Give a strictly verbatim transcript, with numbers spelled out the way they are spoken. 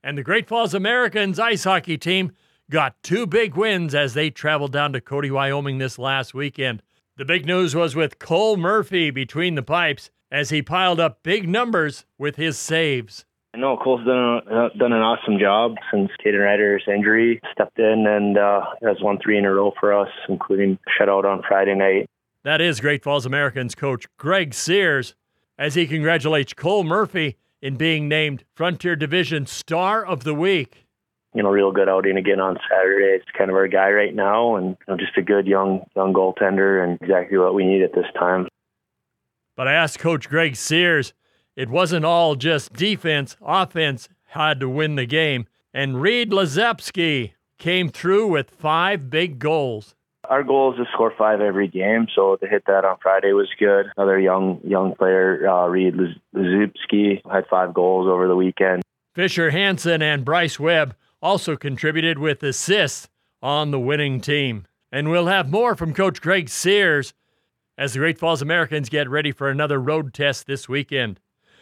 And the Great Falls Americans ice hockey team got two big wins as they traveled down to Cody, Wyoming this last weekend. The big news was with Cole Murphy between the pipes as he piled up big numbers with his saves. I know Cole's done, uh, done an awesome job since Caden Ryder's injury. Stepped in and uh, has won three in a row for us, including a shutout on Friday night. That is Great Falls Americans coach Greg Sears as he congratulates Cole Murphy in being named Frontier Division Star of the Week. You know, real good outing again on Saturday. It's kind of our guy right now, and you know, just a good young young goaltender and exactly what we need at this time. But I asked Coach Greg Sears, it wasn't all just defense. Offense had to win the game. And Reed Lazepski came through with five big goals. Our goal is to score five every game, so to hit that on Friday was good. Another young young player, uh, Reed Lazepski, had five goals over the weekend. Fisher Hansen and Bryce Webb also contributed with assists on the winning team. And we'll have more from Coach Greg Sears as the Great Falls Americans get ready for another road test this weekend.